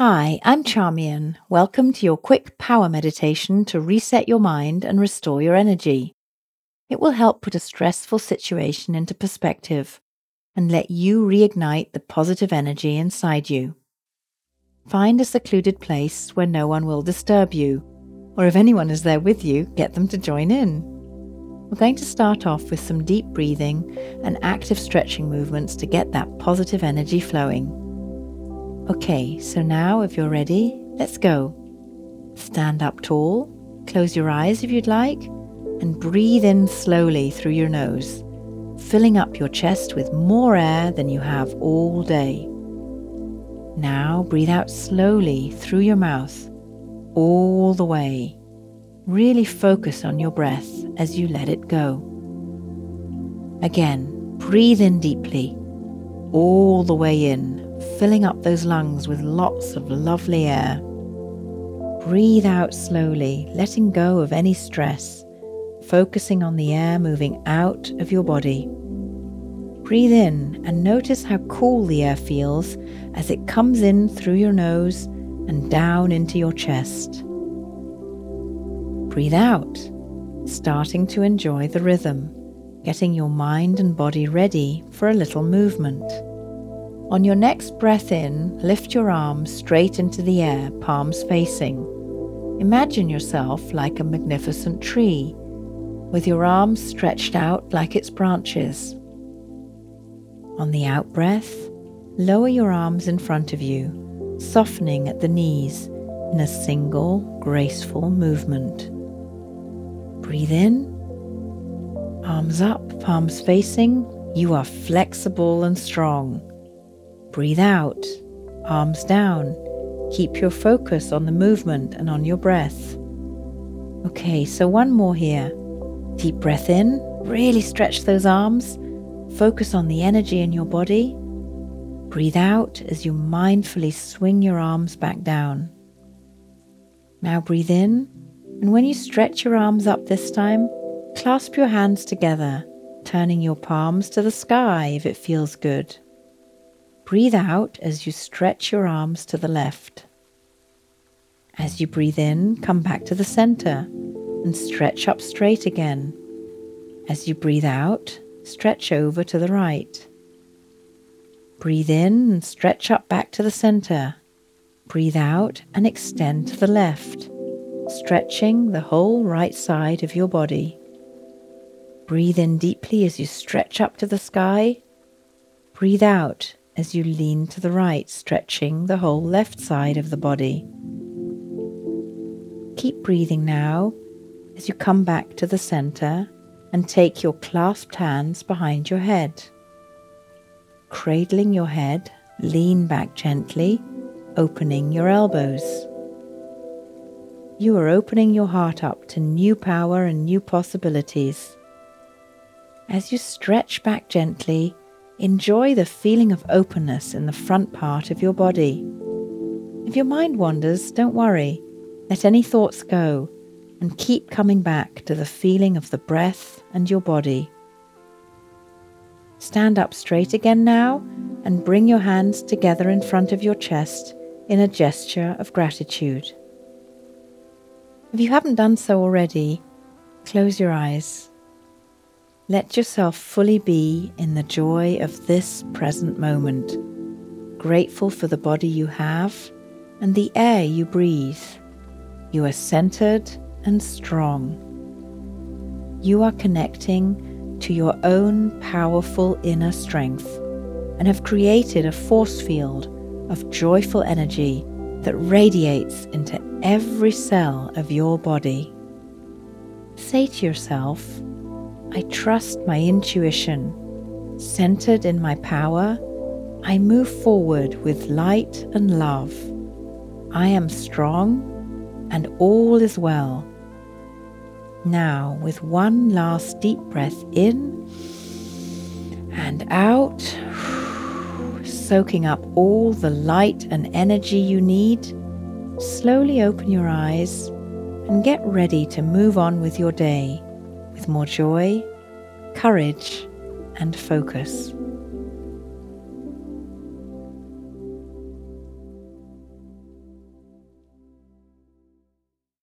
Hi, I'm Charmian. Welcome to your quick power meditation to reset your mind and restore your energy. It will help put a stressful situation into perspective and let you reignite the positive energy inside you. Find a secluded place where no one will disturb you, or if anyone is there with you, get them to join in. We're going to start off with some deep breathing and active stretching movements to get that positive energy flowing. Okay, so now if you're ready, let's go. Stand up tall, close your eyes if you'd like, and breathe in slowly through your nose, filling up your chest with more air than you have all day. Now breathe out slowly through your mouth, all the way. Really focus on your breath as you let it go. Again, breathe in deeply, all the way in, filling up those lungs with lots of lovely air. Breathe out slowly, letting go of any stress, focusing on the air moving out of your body. Breathe in and notice how cool the air feels as it comes in through your nose and down into your chest. Breathe out, starting to enjoy the rhythm, getting your mind and body ready for a little movement. On your next breath in, lift your arms straight into the air, palms facing. Imagine yourself like a magnificent tree, with your arms stretched out like its branches. On the out-breath, lower your arms in front of you, softening at the knees in a single, graceful movement. Breathe in, arms up, palms facing. You are flexible and strong. Breathe out, arms down. Keep your focus on the movement and on your breath. Okay, so one more here. Deep breath in, really stretch those arms. Focus on the energy in your body. Breathe out as you mindfully swing your arms back down. Now breathe in, and when you stretch your arms up this time, clasp your hands together, turning your palms to the sky if it feels good. Breathe out as you stretch your arms to the left. As you breathe in, come back to the center and stretch up straight again. As you breathe out, stretch over to the right. Breathe in and stretch up back to the center. Breathe out and extend to the left, stretching the whole right side of your body. Breathe in deeply as you stretch up to the sky. Breathe out as you lean to the right, stretching the whole left side of the body. Keep breathing now as you come back to the center and take your clasped hands behind your head. Cradling your head, lean back gently, opening your elbows. You are opening your heart up to new power and new possibilities. As you stretch back gently, enjoy the feeling of openness in the front part of your body. If your mind wanders, don't worry. Let any thoughts go and keep coming back to the feeling of the breath and your body. Stand up straight again now and bring your hands together in front of your chest in a gesture of gratitude. If you haven't done so already, close your eyes. Let yourself fully be in the joy of this present moment, grateful for the body you have and the air you breathe. You are centered and strong. You are connecting to your own powerful inner strength and have created a force field of joyful energy that radiates into every cell of your body. Say to yourself, I trust my intuition. Centered in my power, I move forward with light and love. I am strong and all is well. Now, with one last deep breath in and out, soaking up all the light and energy you need, slowly open your eyes and get ready to move on with your day with more joy, courage, and focus.